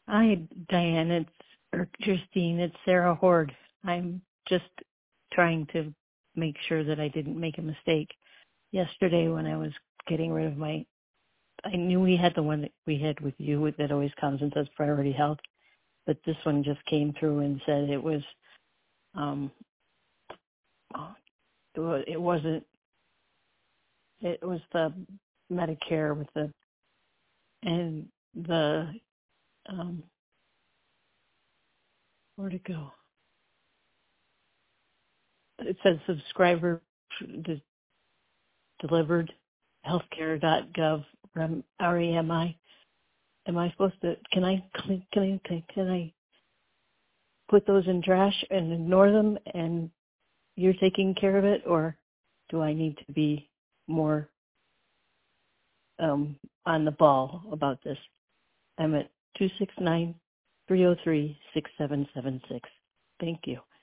Hi, Diane. Or Christine. It's Sarah Hord. I'm just trying to make sure that I didn't make a mistake. Yesterday when I was getting rid of I knew we had the one that we had with you that always comes and says priority health, but this one just came through and said it was, um, it wasn't, it was the Medicare with and the, where'd it go? It says subscriber delivered healthcare.gov REMI. Am I supposed to? Can I put those in trash and ignore them, and you're taking care of it, or do I need to be more on the ball about this? I'm at 269-303-6776. Thank you.